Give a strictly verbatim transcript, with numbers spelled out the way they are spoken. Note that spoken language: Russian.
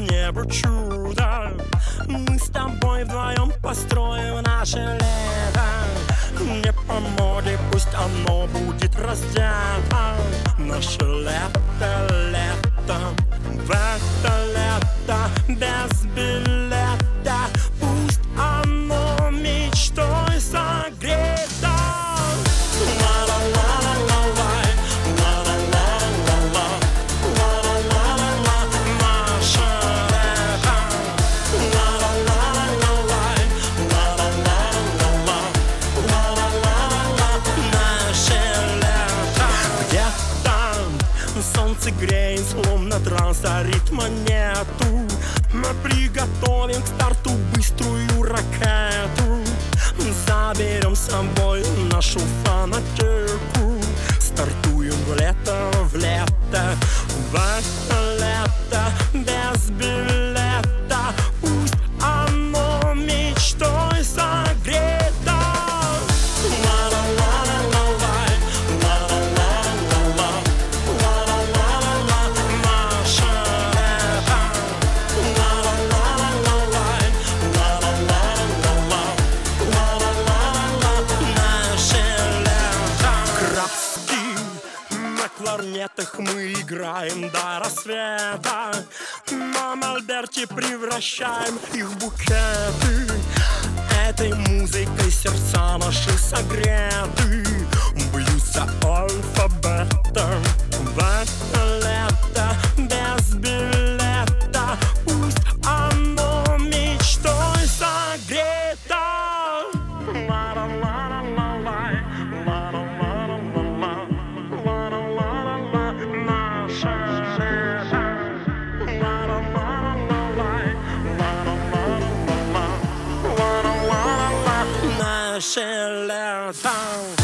небу чудо. Мы с тобой вдвоем построим наше лето. Не по моде, пусть оно будет раздето. Наше лето, лето, в это лето без билета. Пусть оно мечтой согрето. Солнце греет, словно транса, ритма нету. Мы приготовим к старту быструю ракету. Заберем с собой нашу фанатику. Стартуем в лето, в лето, в это лето без билета. Пусть оно мечтой согрето. В кларнетах мы играем до рассвета. На мольберте превращаем их в букеты. Этой музыкой сердца наши согреты. Бьются алфавитом в это лето без билета. Пусть оно мечтой согрето. Наше лето.